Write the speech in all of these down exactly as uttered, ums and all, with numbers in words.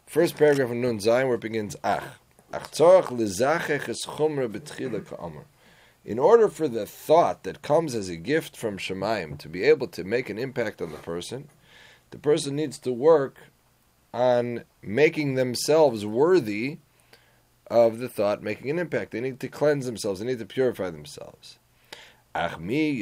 First paragraph of Nun Zayin, where it begins, Ach. Ach tzorach lizachech es chumra b'tchila ka'amr. In order for the thought that comes as a gift from Shemayim to be able to make an impact on the person, the person needs to work on making themselves worthy of the thought making an impact. They need to cleanse themselves. They need to purify themselves. I asked the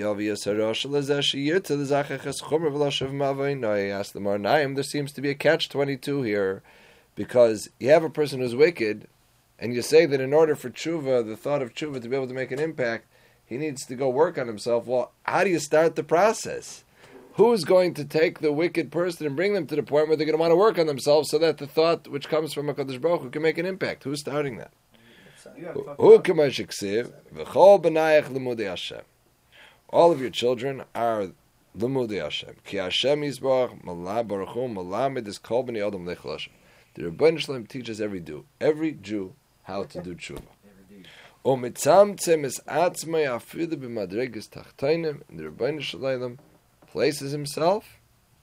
Marnaim, there seems to be a catch twenty-two here, because you have a person who's wicked, and you say that in order for tshuva, the thought of tshuva, to be able to make an impact, he needs to go work on himself. Well, how do you start the process? Who's going to take the wicked person and bring them to the point where they're going to want to work on themselves so that the thought which comes from HaKadosh Baruch Hu can make an impact? Who's starting that? All of your children are Limudei Hashem. Ki Hashem Yisbarach, Malach Baruch Hu, Malamed is Kol B'nei Adam Lechel Hashem. The Rebbeinu Shalom teaches every Jew, every Jew, how to do tshuva. O mitzamtzem es atzmai afidu b'madreges tachtainim. And the Rebbeinu Shalom places himself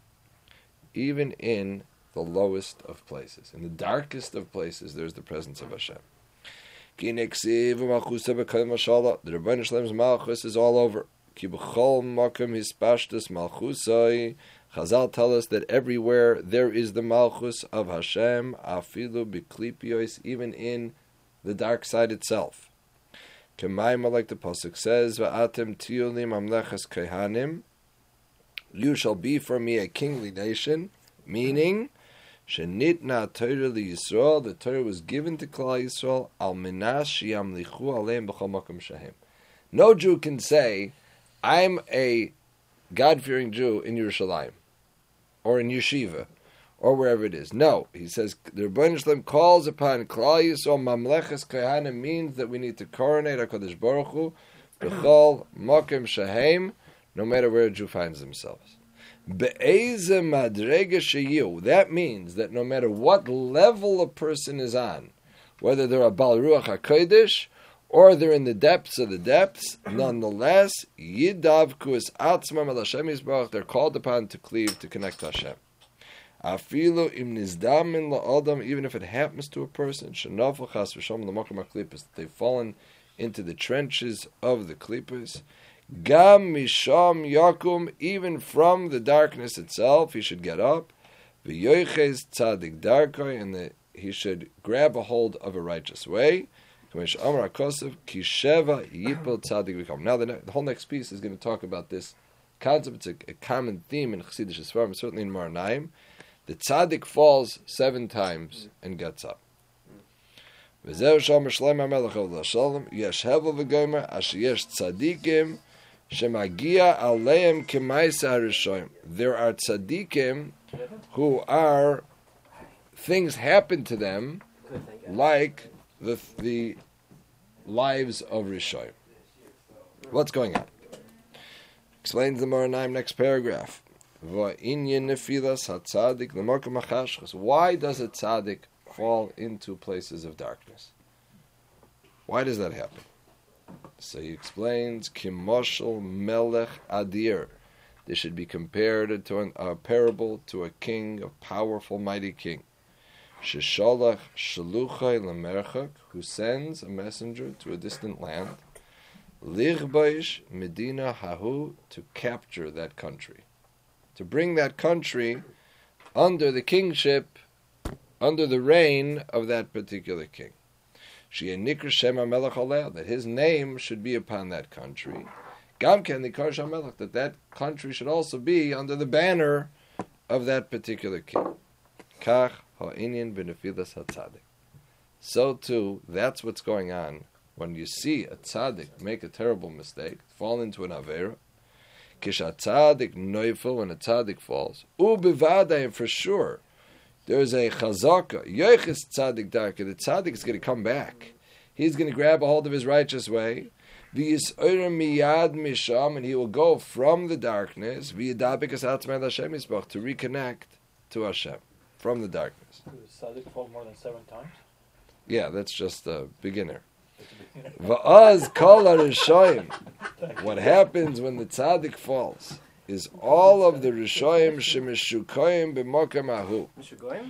even in the lowest of places. In the darkest of places, there's the presence of Hashem. Ki neksiv u'malchusa b'kol mashallah. The Rebbeinu Shalom's malchus is all over. Ki b'chol makom hispashtus malchusai. Chazal tell us that everywhere there is the malchus of Hashem, afilu b'klipiyos, even in the dark side itself. Kemaima, like the pasuk says, va'atem tiyulim amlechas kehanim, you shall be for me a kingly nation, meaning, shenitna Torah li Yisrael, the Torah was given to Klal Yisrael, al minas sheyamlichu aleim b'chol makom shehem. No Jew can say, I'm a God-fearing Jew in Yerushalayim, or in Yeshiva, or wherever it is. No, he says, the Rebbeinu Shalom calls upon Klal Yisrael, Mamleches Kehanim means that we need to coronate HaKadosh Baruch Hu, B'chol Mokem Shehem, no matter where a Jew finds themselves. Be'eze Madrega Sheyu, that means that no matter what level a person is on, whether they're a Bal Ruach HaKodesh, or they're in the depths of the depths, nonetheless, Yidav Kus Atzmam El Hashem Yisbarach, they're called upon to cleave, to connect to Hashem. Afilu im nizdamin la'adam, even if it happens to a person, shenafel chas v'sham l'makom ha'klipos, they've fallen into the trenches of the klipos. Gam misham yakum, even from the darkness itself, he should get up. V'yoichez tzadik darkoi, and the, he should grab a hold of a righteous way. Now the, the whole next piece is going to talk about this concept. It's a, a common theme in Chassidish Sfarim, certainly in Marnaim. The tzaddik falls seven times and gets up. There are tzaddikim who are, things happen to them like the the lives of Rishayim. What's going on? Explains the Maranaim, next paragraph. Why does a tzaddik fall into places of darkness? Why does that happen? So he explains, Kimoshel Melech Adir. This should be compared to an, a parable to a king, a powerful, mighty king. Shesholach Shaluchai Lamerchak, who sends a messenger to a distant land, Lichbaish Medina Hahu, to capture that country, to bring that country under the kingship, under the reign of that particular king. She'enikr Shema Melech Aleh, that his name should be upon that country. Gamken Nikar Shamelech, that that country should also be under the banner of that particular king. Kach ha'inyan b'nefilas ha'tzadik. So too, that's what's going on when you see a tzaddik make a terrible mistake, fall into an avera. Kish tzaddik noifel, when a tzaddik falls, u b'vadai, for sure, there's a chazaka, yoiches tzaddik darka, the tzaddik is going to come back. He's going to grab a hold of his righteous way, v'yis'oyer miyad misham, and he will go from the darkness, v'yidabikas atzmai l'Hashem yisbach, to reconnect to Hashem from the darkness. Does tzaddik fall more than seven times? Yeah, that's just a beginner. Va'az kol ha-rishoyim. What happens when the tzaddik falls is all of the rishoyim shemishukoyim b'mokem ahu.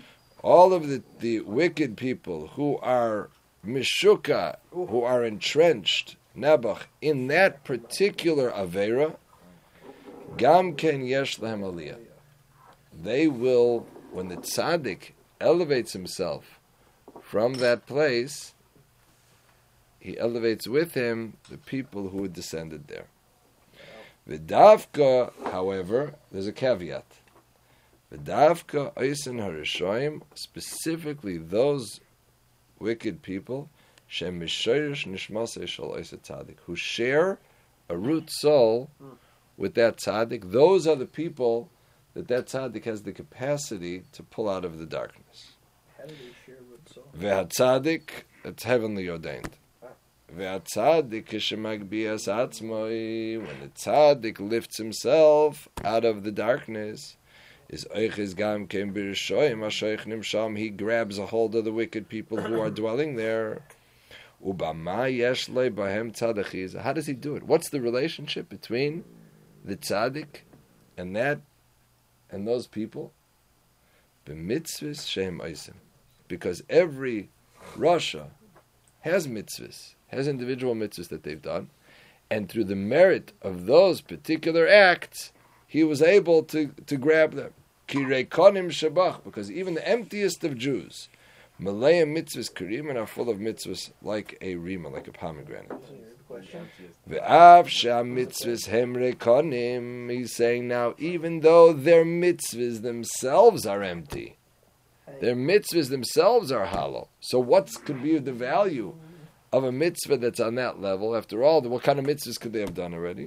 all of the, the wicked people who are mishuka, who are entrenched, Nebuch, in that particular Avera, Gam ken yesh lahem aliyah. They will, when the tzaddik elevates himself from that place, he elevates with him the people who descended there. V'davka, however, there's a caveat. V'davka oisen harishoyim, specifically those wicked people, shem mishayrish nishmasei shel oiseh tzaddik, who share a root soul with that tzaddik. Those are the people that that tzaddik has the capacity to pull out of the darkness. How do they share root soul? V'hatzadik, it's heavenly ordained. V'hatzadik kishemagbias atzmoi, when the tzaddik lifts himself out of the darkness, is oiches gam kem b'rishoyim ashoich nimsham, he grabs a hold of the wicked people who are dwelling there. Ubama yesh le bahem tzadachiz. How does he do it? What's the relationship between the tzaddik and that and those people? B'mitzvahs shehem oisim, because every Rasha has mitzvahs, has individual mitzvahs that they've done, and through the merit of those particular acts, he was able to, to grab them. Kirei konim shabach, because even the emptiest of Jews, Malaya mitzvahs karim, and are full of mitzvahs like a rima, like a pomegranate. Ve'av sham mitzvahs hem rekonim, he's saying now, even though their mitzvahs themselves are empty, their mitzvahs themselves are hollow. So what could be the value of a mitzvah that's on that level? After all, what kind of mitzvahs could they have done already?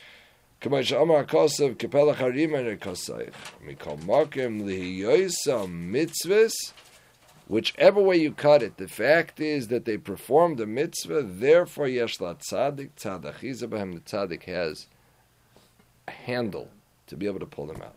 Whichever way you cut it, the fact is that they performed a mitzvah, therefore yeshla tzaddik, tzadachiza b'hem, the tzaddik has a handle to be able to pull them out.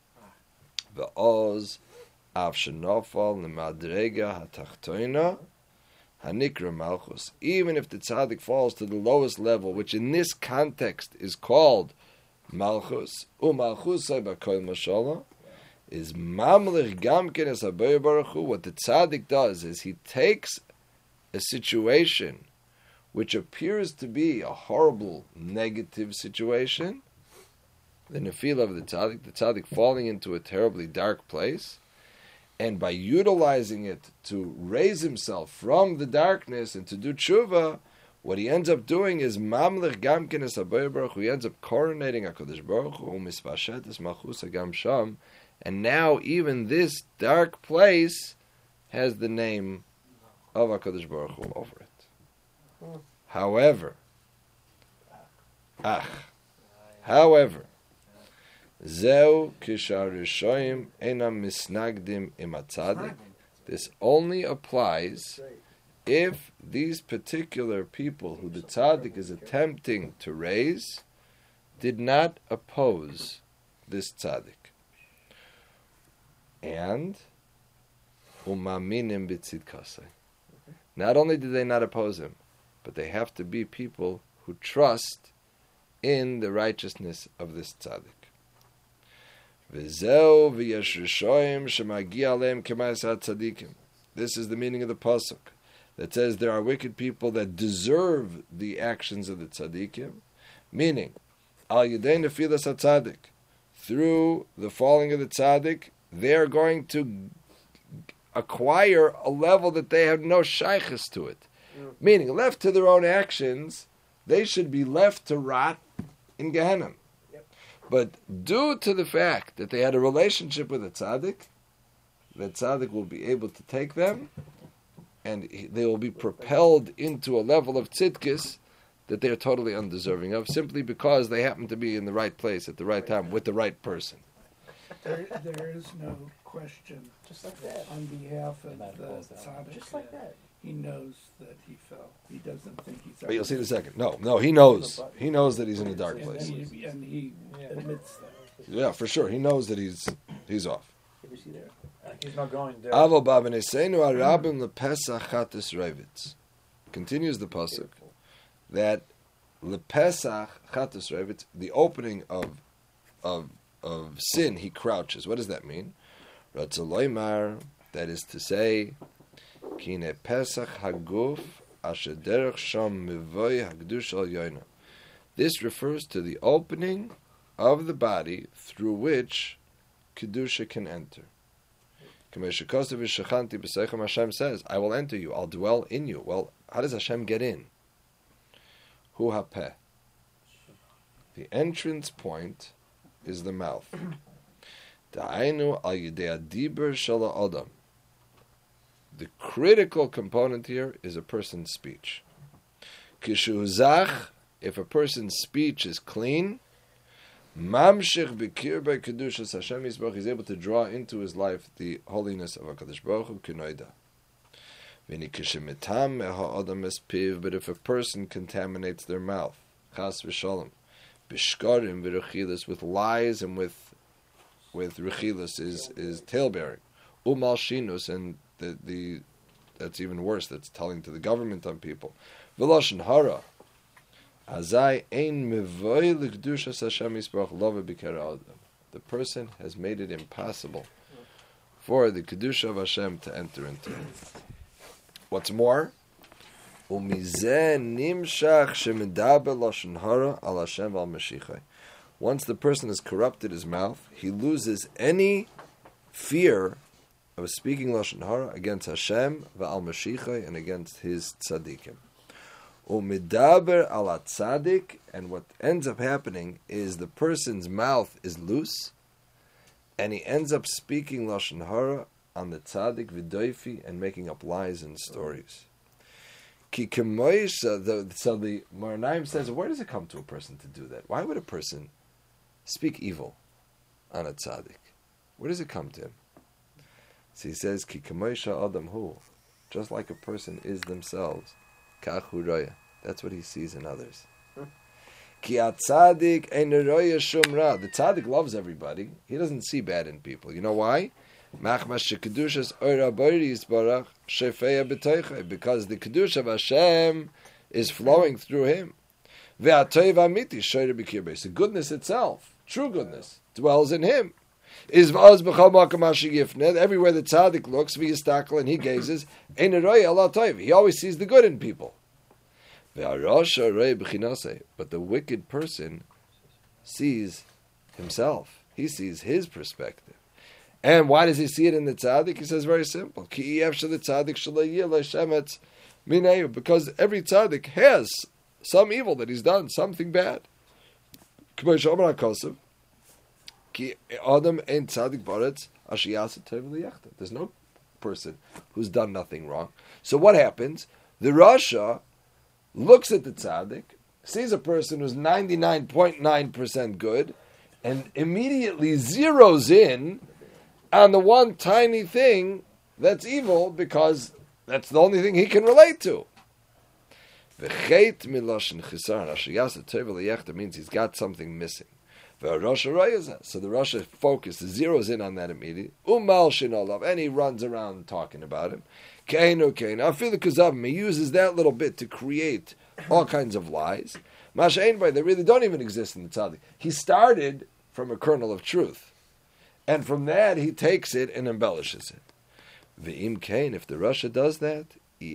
V'oz av shenofal l'madrega hatachtoina hanikra malchus. Even if the tzaddik falls to the lowest level, which in this context is called malchus, u'malchusay b'kol mashallah, is mamlich gamken es habayir baruch hu. What the tzaddik does is he takes a situation which appears to be a horrible, negative situation, the nefila of the tzaddik, the tzaddik falling into a terribly dark place, and by utilizing it to raise himself from the darkness and to do tshuva, what he ends up doing is mamlich gamken es habayir baruch hu. He ends up coronating HaKadosh Baruch Hu, u'misvashet es malchus hagam sham. And now even this dark place has the name of HaKadosh Baruch Hu over it. However, ach, however, zeu kisharishoyim enam misnagdim imatzadik. This only applies if these particular people who the tzaddik is attempting to raise did not oppose this tzaddik. And umaminim b'tzidkasei. Not only do they not oppose him, but they have to be people who trust in the righteousness of this tzaddik. V'zeu v'yeshrishoyim shemagi aleim k'ma'aseh tzaddikim. This is the meaning of the pasuk that says there are wicked people that deserve the actions of the tzaddikim, meaning al yedei nefilas tzaddik, through the falling of the tzaddik, they're going to acquire a level that they have no shaykhs to it. Mm. Meaning, left to their own actions, they should be left to rot in Gehenna. Yep. But due to the fact that they had a relationship with a tzaddik, the tzaddik will be able to take them, and they will be propelled into a level of tzidkis that they are totally undeserving of, simply because they happen to be in the right place at the right time with the right person. There, there is no question. Just like that. On behalf of the tzaddik, Just like that. he knows that he fell. He doesn't think he's. But you'll see in a second. No, no, he knows. He knows that he's in a dark and place. he, and he admits that. Yeah, for sure. He knows that he's he's off. He's not going there. Avo b'aveneseinu arabim lepesach chatus revitz. Continues the pasuk that lepesach chatus revitz, the opening of of of sin, he crouches. What does that mean? Ratzaloymar That is to say, Kine Pesach Haguf Asher Derech Sham Mivoy Hagdush Al Yoina. This refers to the opening of the body through which Kedusha can enter. Hashem says, I will enter you, I'll dwell in you. Well, how does Hashem get in? Hu hapeh. The entrance point is the mouth. Da'ainu al yidei adiber shel ha'adam. The critical component here is a person's speech. Kishu zach, if a person's speech is clean, mamshich b'kir by kedushas Hashem Yisbarach, is able to draw into his life the holiness of HaKadosh Baruch Hu k'noida. V'ni kishemetam ha'adam es piv, but if a person contaminates their mouth, chas v'shalom, b'shkarim v'rechilas, with lies and with with rechilas is is talebearing, umal shinus, and the the that's even worse. That's telling to the government on people. V'loshen hara. Azai ein mevoy l'kedushas Hashem Yisbarach love b'kera adam. The person has made it impossible for the kedusha of Hashem to enter into it. What's more, umizeh nimshach shemedaber loshen hara al Hashem al Mashiach. Once the person has corrupted his mouth, he loses any fear of speaking loshen hara against Hashem v'al Mashiach and against his tzaddikim. Umidaber ala tzaddik, and what ends up happening is the person's mouth is loose, and he ends up speaking lashon hara on the tzaddik v'doifi and making up lies and stories. Ki kemoisha, so the Maranaim says, where does it come to a person to do that? Why would a person speak evil on a tzaddik? Where does it come to him? So he says, Ki kemoisha adam hu, just like a person is themselves. That's what he sees in others. Ki atzadik ein roya shum ra. The tzaddik loves everybody. He doesn't see bad in people. You know why? Machmas shekedushas oira boiris barach shefeya b'toichai. Because the kedusha of Hashem is flowing through him. Ve'atoiv amiti shoyre b'kirbeis. The goodness itself, true goodness, dwells in him. Is v'oz b'chol makam asher yifneh. Everywhere the tzaddik looks, v'yistakel, and he gazes, ein roya ala toiv. He always sees the good in people. But the wicked person sees himself. He sees his perspective. And why does he see it in the tzaddik? He says very simple. Because every tzaddik has some evil that he's done, something bad. There's no person who's done nothing wrong. So what happens? The Rasha looks at the tzaddik, sees a person who's ninety-nine point nine percent good, and immediately zeroes in on the one tiny thing that's evil, because that's the only thing he can relate to. Means he's got something missing. So the Rasha focuses, zeroes in on that immediately, and he runs around talking about him. He uses that little bit to create all kinds of lies. They really don't even exist in the tzaddik. He started from a kernel of truth, and from that he takes it and embellishes it. If the Rasha does that,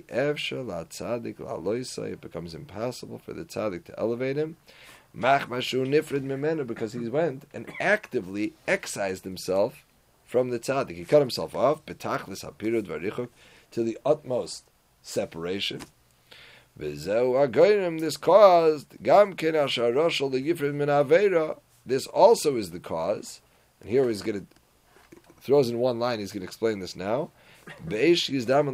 it becomes impossible for the tzaddik to elevate him, because he went and actively excised himself from the tzaddik. He cut himself off to the utmost separation. This caused this also is the cause, and here he's going to throws in one line. He's going to explain this now. This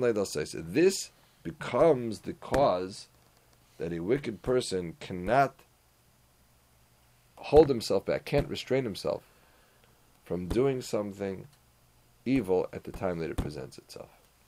becomes the cause that a wicked person cannot hold himself back, can't restrain himself from doing something evil at the time that it presents itself.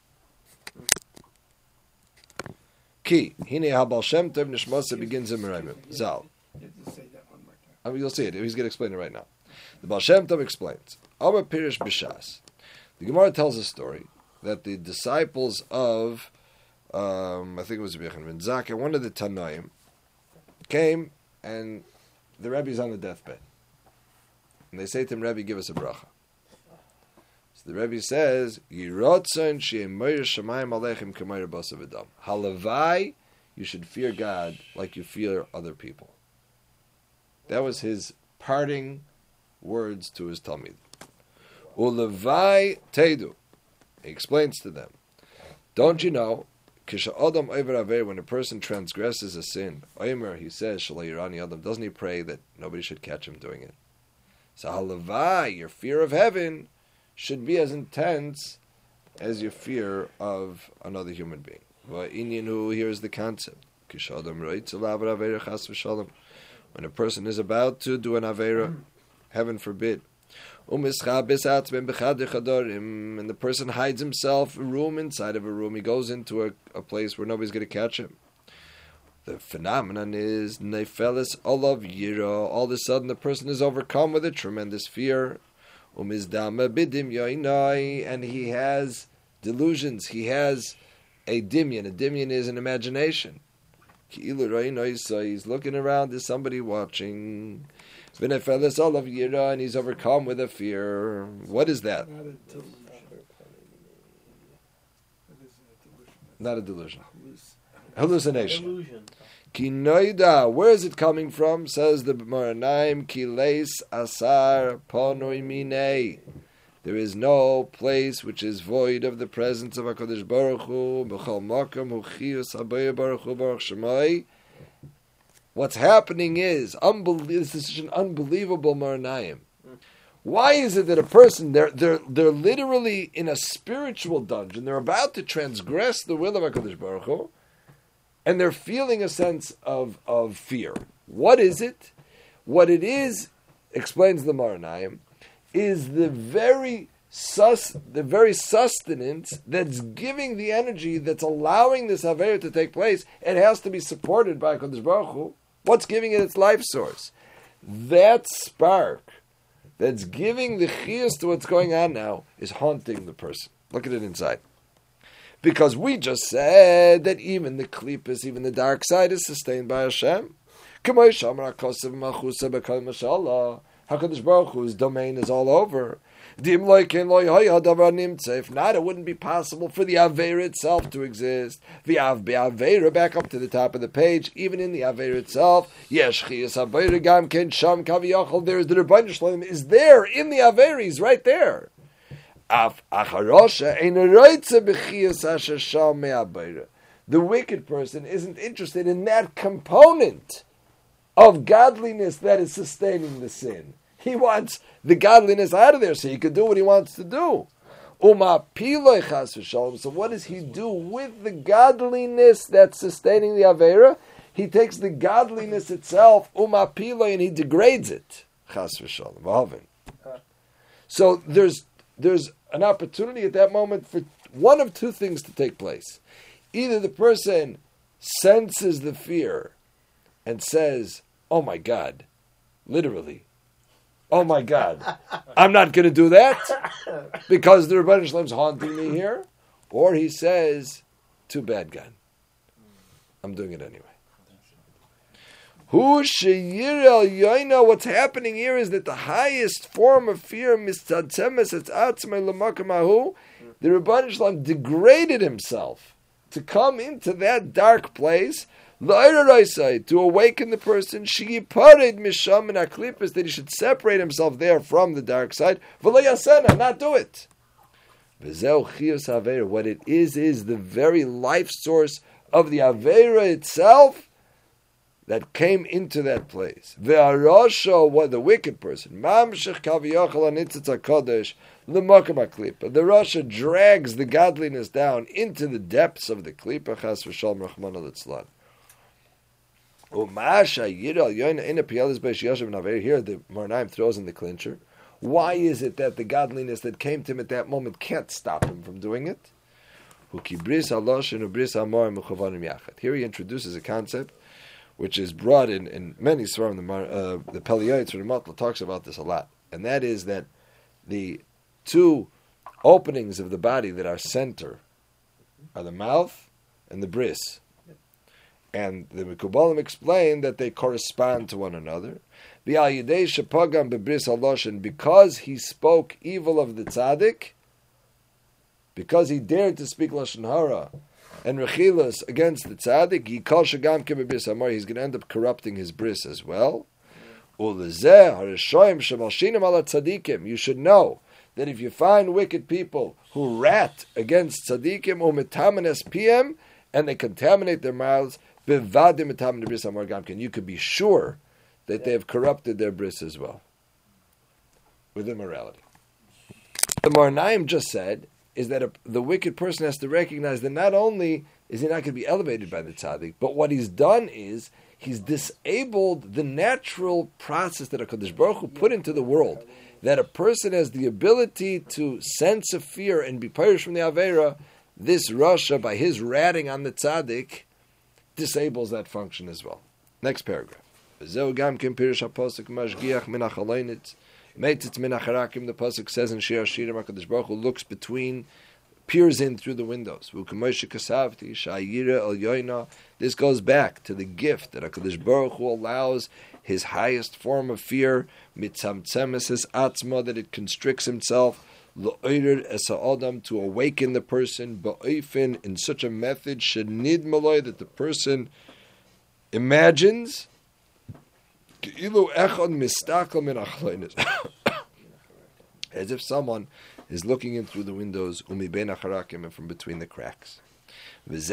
Ki, hine habal Shem Tov nishmasa begins in Merayim. Zal. You have to say that one more time. I mean, you'll see it. He's going to explain it right now. The Baal Shem Tov explains. Amar Pirish B'Shas. The Gemara tells a story that the disciples of, um, I think it was Rabbi Yochanan ben Zakkai, one of the Tanoim, came and the Rebbe's on the deathbed. And they say to him, Rebbe, give us a bracha. So The Rebbe says, Yirotzen she'emoyer shamayim aleichem k'moyer basav adam. Halavai, you should fear God like you fear other people. That was his parting words to his Talmid. Ulevai tedu. He explains to them, don't you know, Kisha Adam Over Aver, when a person transgresses a sin, Omer, he says, Shalai Yirani Adam, doesn't he pray that nobody should catch him doing it? So Halavai, your fear of heaven, should be as intense as your fear of another human being. Va'inyan, here's the concept. Kisha Adam Roitz Alav Aver Chas V'Shalom. When a person is about to do an Avera, heaven forbid, and the person hides himself a room inside of a room. He goes into a, a place where nobody's going to catch him. The phenomenon is Neifeles Olav Yira. All of a sudden, the person is overcome with a tremendous fear, and he has delusions. He has a dimyan. A dimyan is an imagination. He's looking around. There's somebody watching. And he's overcome with a fear. What is that? Not a delusion. Hallucination. Kinoida. Where is it coming from? Says the Maranaim. Kileis asar ponoi minei. There is no place which is void of the presence of HaKadosh Baruch Hu. B'chol makam hu chiyus habayah Baruch Hu Baruch Shemai. What's happening is, unbel- this is such an unbelievable Maranayim. Why is it that a person, they're, they're, they're literally in a spiritual dungeon, they're about to transgress the will of HaKadosh Baruch Hu, and they're feeling a sense of, of fear. What is it? What it is, explains the Maranayim, is the very sus, the very sustenance that's giving the energy that's allowing this Avera to take place. It has to be supported by HaKadosh Baruch Hu. What's giving it its life source? That spark that's giving the chiyus to what's going on now is haunting the person. Look at it inside. Because we just said that even the klippas, even the dark side, is sustained by Hashem. HaKadosh Baruch Hu's domain is all over. If not, it wouldn't be possible for the Aveira itself to exist. The Aveira, back up to the top of the page, even in the Aveira itself, Yesh Chiyas Aveira Gam Ken Sham Kaviyachol, there is the Rebbeinu Shalom is there in the Aveira, he's right there. Af Acharosha Ein Roitze B'Chiyas Asher Sham Me'Aveira. The wicked person isn't interested in that component of godliness that is sustaining the sin. He wants the godliness out of there so he can do what he wants to do. So what does he do with the godliness that's sustaining the Avera? He takes the godliness itself, and he degrades it. So there's there's an opportunity at that moment for one of two things to take place. Either the person senses the fear and says, oh my God, literally, oh my God, I'm not going to do that because the Rebbeinu Shalom's haunting me here. Or he says, too bad, God, I'm doing it anyway. Who sheyirel yoina? What's happening here is that the highest form of fear, mistadzemes et atzmei l'makamahu, the Rebbeinu Shalom degraded himself to come into that dark place, to awaken the person, sheyipared misham and aklipus, that he should separate himself there from the dark side, v'lo yasena, not do it. V'zeu chiyus avera. What it is is the very life source of the avera itself that came into that place. Ve'arosha, what the wicked person, mamshech kaviyachal anitzitz hakodesh l'makam haklipa. The Rasha drags the godliness down into the depths of the klipa. Chas v'shalom rachmana litzlan. Umasha yiral yoina ina piyalis beish yashav naver. Here the Marnaim throws in the clincher. Why is it that the godliness that came to him at that moment can't stop him from doing it? Here he introduces a concept which is brought in, in many svarim. The uh, the Peliyot from the Matla talks about this a lot, and that is that the two openings of the body that are center are the mouth and the bris, and the Mekubalim explain that they correspond to one another. Because he spoke evil of the tzaddik, because he dared to speak Lashon Hara and Rechilas against the tzaddik, Yikol Shagam Kim Bris Amar, he's going to end up corrupting his bris as well. Ulezeh Harishoyim Shemalshinim Ala Tzadikim. You should know that if you find wicked people who rat against tzadikim or metamenes P M and they contaminate their mouths, bevadim metamen bris amar gamkin, you could be sure that they have corrupted their bris as well with immorality. The Marnaim just said is that a, the wicked person has to recognize that not only is he not going to be elevated by the tzaddik, but what he's done is he's disabled the natural process that HaKadosh Baruch Hu put into the world, that a person has the ability to sense a fear and be punished from the Aveira. This Rasha, by his ratting on the tzaddik, disables that function as well. Next paragraph. The pasuk says in Shir Hashirim, HaKadosh Baruch Hu looks between, peers in through the windows. This goes back to the gift that HaKadosh Baruch Hu allows his highest form of fear, mitzamtzemes atzma, that it constricts himself, to awaken the person, ba'ifin, in such a method, shenid malay, that the person imagines, as if someone is looking in through the windows, umi ben acharakim, and from between the cracks. This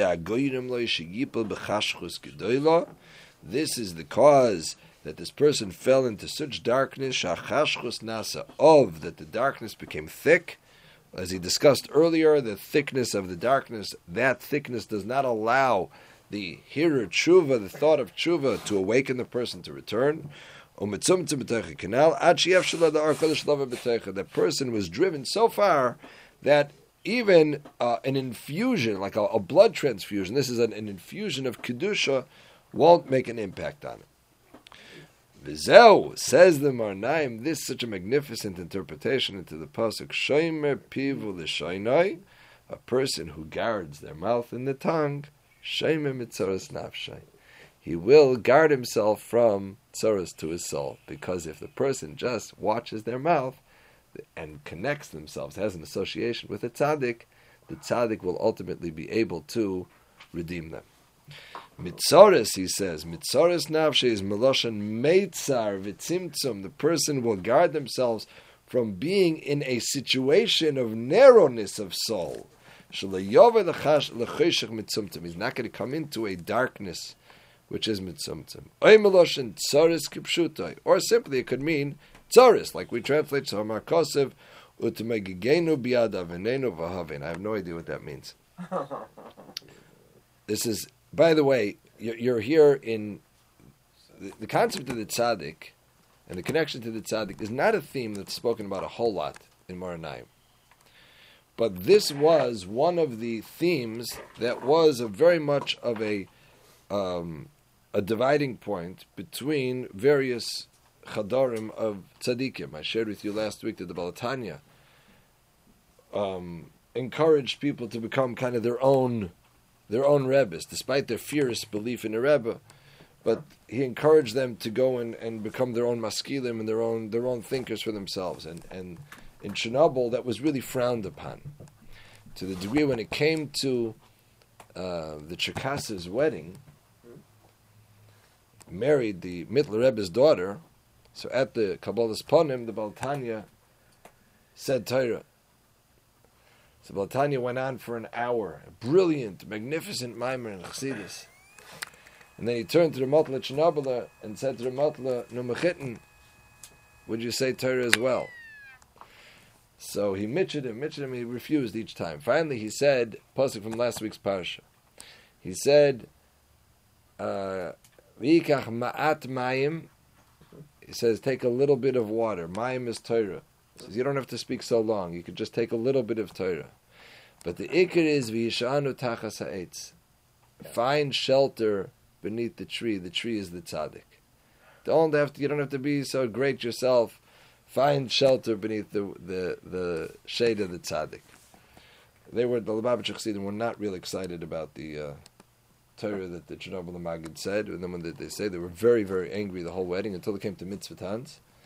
is the cause that this person fell into such darkness, shachashchus nasa, of, that the darkness became thick. As he discussed earlier, the thickness of the darkness, that thickness does not allow the hearer tshuva, the thought of tshuva, to awaken the person to return. That person was driven so far that even uh, an infusion, like a, a blood transfusion, this is an, an infusion of kedusha, won't make an impact on it. V'zeu, says the Marnaim, this is such a magnificent interpretation into the pasuk, shomer pivu l'shaynai, a person who guards their mouth and the tongue, shomer mitzaras nafshay, he will guard himself from tzaras to his soul, because if the person just watches their mouth and connects themselves, has an association with a tzaddik, the tzaddik will ultimately be able to redeem them. Mitzaris, he says, Mitzaris nafshe is meloshan meitzar v'tzimtzum. The person will guard themselves from being in a situation of narrowness of soul. He's not going to come into a darkness which is mitzumtzum. Or simply it could mean tzaris, like we translate Samar Kosev, u'temegigenu biad avenenu v'havin. I have no idea what that means. This is, by the way, you're, you're here in the, the concept of the tzaddik and the connection to the tzaddik is not a theme that's spoken about a whole lot in Maranaim. But this was one of the themes that was a very much of a um, a dividing point between various chadarim of tzaddikim. I shared with you last week that the Baal Tanya um, encouraged people to become kind of their own their own rebbes, despite their fierce belief in a rebbe. But he encouraged them to go and, and become their own maskilim and their own their own thinkers for themselves. And, and in Chernobyl, that was really frowned upon, to the degree when it came to uh, the Cherkasses' wedding, married the Mittler Rebbe's daughter. So at the Kabbalas Ponim, the Baal Tanya said Torah. So Baal Tanya went on for an hour, a brilliant, magnificent maimer in Chassidus. And then he turned to the Matla Chernobyl and said to the Matla, "No mechitten, would you say Torah as well?" So he mitched him, mitched him, he refused each time. Finally he said, pasuk from last week's parsha, he said, uh, V'yikach ma'at mayim, he says, take a little bit of water. Mayim is Torah. He says, you don't have to speak so long. You could just take a little bit of Torah. But the ikar is v'yishanu tachas ha'etz. Find shelter beneath the tree. The tree is the tzaddik. Don't have to, you don't have to be so great yourself. Find shelter beneath the the, the shade of the tzaddik. They were, the Lubavitcher Chassidim were not real excited about the uh, Torah that the Chernobyl Maggid said. And then when they, they say, they were very, very angry the whole wedding until it came to mitzvah tans.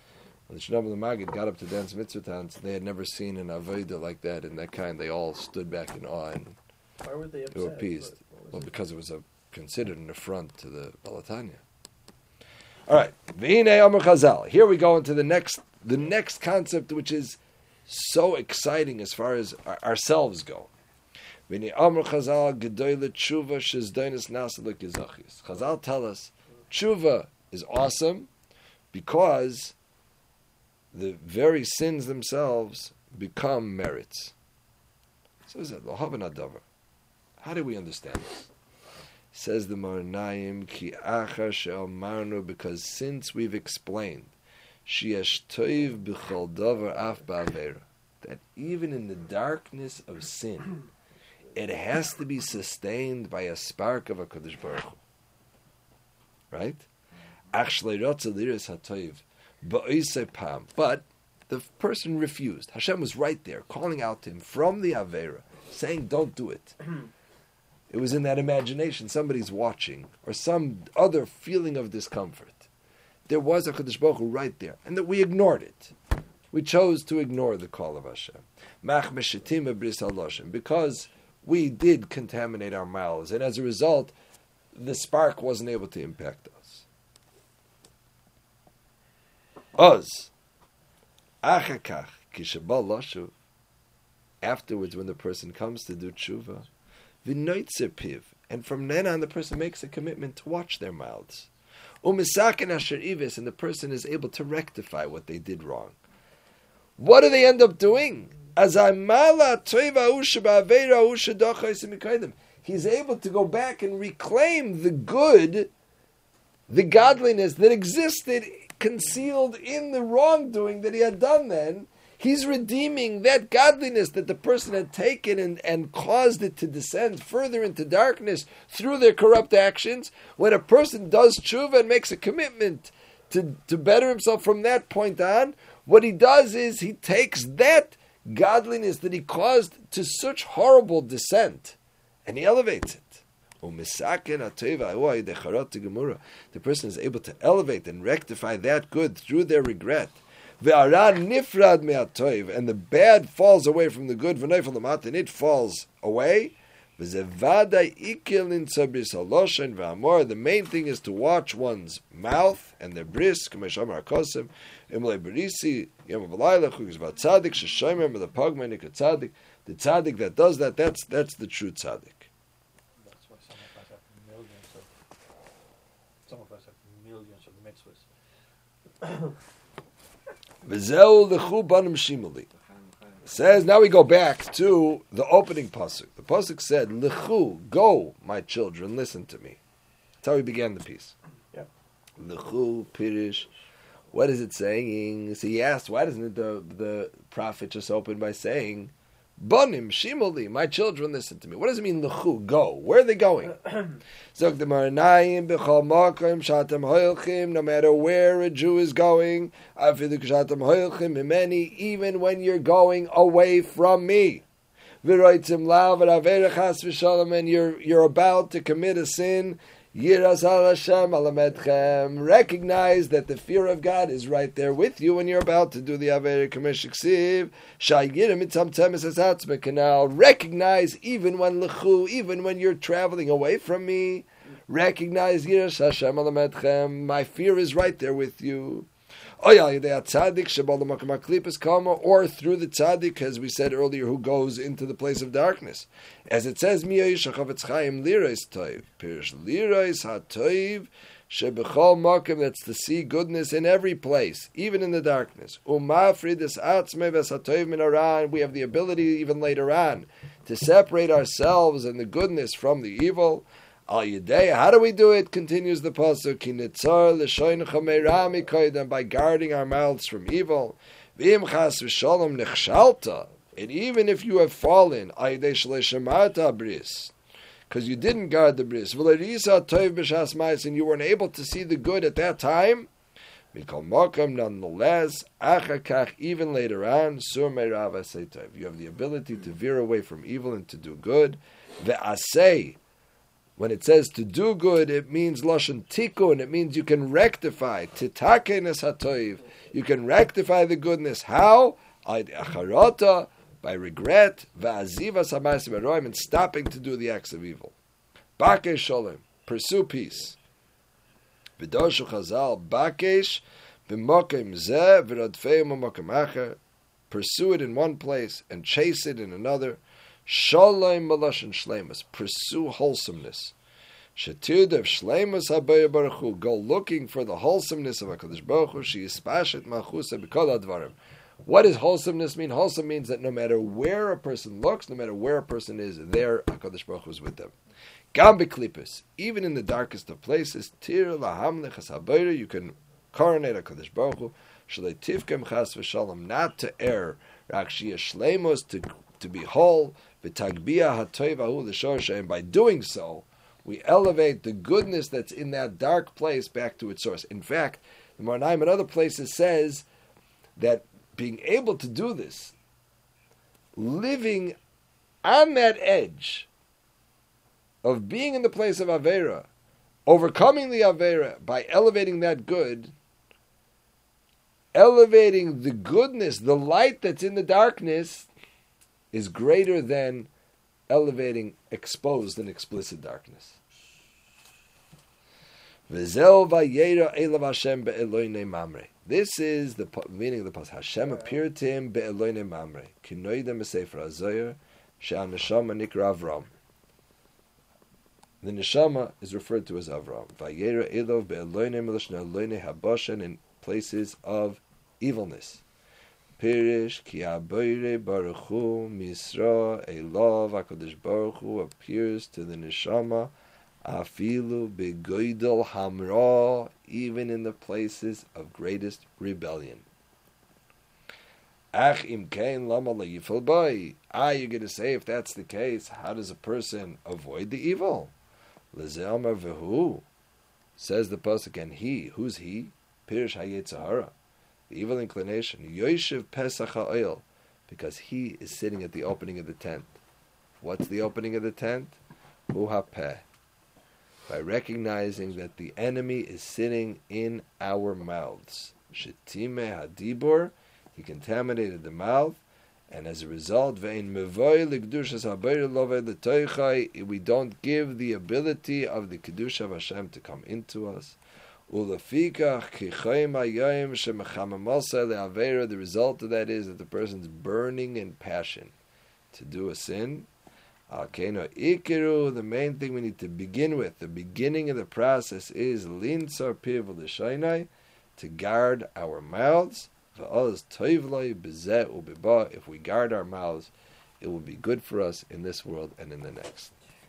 When the Shnabel and Magid got up to dance mitzvah dance, they had never seen an Avodah like that in that kind. They all stood back in awe and Why were they upset? they were appeased. What- what was Well, it? because it was a, considered an affront to the Balatanya. All right, V'hinei Amar Chazal. Here we go into the next, the next concept, which is so exciting as far as our, ourselves go. V'hinei Amar Chazal Gedoyle Tshuva Shezdoinus Nasa L'Kizachis. Chazal tell us Tshuva is awesome because the very sins themselves become merits. So is that L'Havan Adavar. How do we understand this? Says the Moranayim, Ki Achar She'omarnu, because since we've explained, She'esh Toiv B'chol Davar Af Ba'avera, that even in the darkness of sin, it has to be sustained by a spark of a Kodesh Baruch Hu. Right? Ach Shlei Rotze Liris HaToiv Ba'isei Pam. But the person refused. Hashem was right there, calling out to him from the Avera, saying, don't do it. It was in that imagination, somebody's watching, or some other feeling of discomfort. There was a Kadosh Baruch Hu right there, and that we ignored it. We chose to ignore the call of Hashem. Mach meshetim bris haloshem, because we did contaminate our mouths, and as a result, the spark wasn't able to impact us. Oz, achakach kishabal loshuv. Afterwards, when the person comes to do tshuva, piv, and from then on the person makes a commitment to watch their mouths. Umisakin asher ivis, and the person is able to rectify what they did wrong. What do they end up doing? He's able to go back and reclaim the good, the godliness that existed concealed in the wrongdoing that he had done then. He's redeeming that godliness that the person had taken and, and caused it to descend further into darkness through their corrupt actions. When a person does tshuva and makes a commitment to, to better himself from that point on, what he does is he takes that godliness that he caused to such horrible descent and he elevates it. The person is able to elevate and rectify that good through their regret. And the bad falls away from the good, and it falls away. The main thing is to watch one's mouth and their bris. The tzaddik that does that, that's that's the true tzaddik. That's why some of us have millions of some of us have millions of mitzvahs. Says, now we go back to the opening pasuk. The pasuk said, Lechu, go, my children, listen to me. That's how we began the piece. Yep. Lechu, Pirish. What is it saying? So he asked, why doesn't the, the prophet just open by saying, Bonim, Shimoli, my children, listen to me. What does it mean, Lechu, go? Where are they going? No matter where a Jew is going, even when you're going away from me, and you're, you're about to commit a sin, recognize that the fear of God is right there with you when you're about to do the Avera Kameshik Siv. Recognize even when lechu, even when you're traveling away from me. Recognize Yiras Hashem Alametchem. My fear is right there with you. Or through the tzaddik, as we said earlier, who goes into the place of darkness. As it says, that's to see goodness in every place, even in the darkness. We have the ability, even later on, to separate ourselves and the goodness from the evil. Al Yedei, how do we do it? Continues the pasuk. Ki nitzar l'shoyn chameira mikoydem, by guarding our mouths from evil. V'im chas v'shalom nechshalta, and even if you have fallen, al Yedei shleishamarta bris, because you didn't guard the bris, v'lerisa toiv b'shas ma'is, and you weren't able to see the good at that time. Mikol mokum, nonetheless, achakach, even later on, sur meirav asay toiv, you have the ability to veer away from evil and to do good. Ve'asay, When it says to do good, it means lashon tikkun. It means you can rectify. Titaken es hatoiv. You can rectify the goodness. How? Aid acharata, by regret. Va'azivas ha'ma'asim haroim, and stopping to do the acts of evil. Bakesh shalom. Pursue peace. V'doshu chazal bakesh b'mokem zeh v'rodfeim b'mokem acher. Pursue it in one place and chase it in another. Shalom malashon shleimus. Pursue wholesomeness. Shetirdav shleimus habayir baruch hu. Go looking for the wholesomeness of HaKadosh Baruch Hu. She yispashet malchusa b'kol hadvarim. What does wholesomeness mean? Wholesome means that no matter where a person looks, no matter where a person is, there HaKadosh Baruch Hu is with them. Gam b'klipus. Even in the darkest of places, tir lahamlech habayir. You can coronate HaKadosh Baruch Hu. Shalei tivkem chas v'shalom. Not to err. Rak sheyeh shleimus, to to be whole. V'tagbia hatoiv ahu l'shorshei. And by doing so, we elevate the goodness that's in that dark place back to its source. In fact, the Marnaim in other places says that being able to do this, living on that edge of being in the place of Avera, overcoming the Avera by elevating that good, elevating the goodness, the light that's in the darkness, is greater than elevating exposed and explicit darkness. This is the meaning of the pasuk. Hashem appeared to him be'eloine mamre. Kinoidem sefer hazoyer she'al neshama nikra Avram. The neshama is referred to as Avram. Vayera elov be'eloine melashna eloine haboshen, in places of evilness. Pirish ki aboire baruch hu misra elov HaKadosh Baruch Hu appears to the neshama afilu begoidel hamra, even in the places of greatest rebellion. Ach im kein lama leyifel boy. Ah, you're going to say, if that's the case, how does a person avoid the evil? Lezeamar vehu, says the pasuk, and he, who's he? Pirish hayetzahara, the evil inclination. Yoshev pesach ha'oil, because he is sitting at the opening of the tent. What's the opening of the tent? Hu hapeh. By recognizing that the enemy is sitting in our mouths. Shetime hadibur, he contaminated the mouth, and as a result, ve'in mevoy l'kedushas habayir lovei l'toichai, we don't give the ability of the kedusha of Hashem to come into us. Ulefikach kichayim hayayim shemechamamasa le'avera. The result of that is that the person's burning in passion to do a sin. Alkeino ikiru, the main thing we need to begin with, the beginning of the process, is linsar piv l'shainai, to guard our mouths. V'oz toivloi b'zeh u'b'ba. If we guard our mouths, it will be good for us in this world and in the next.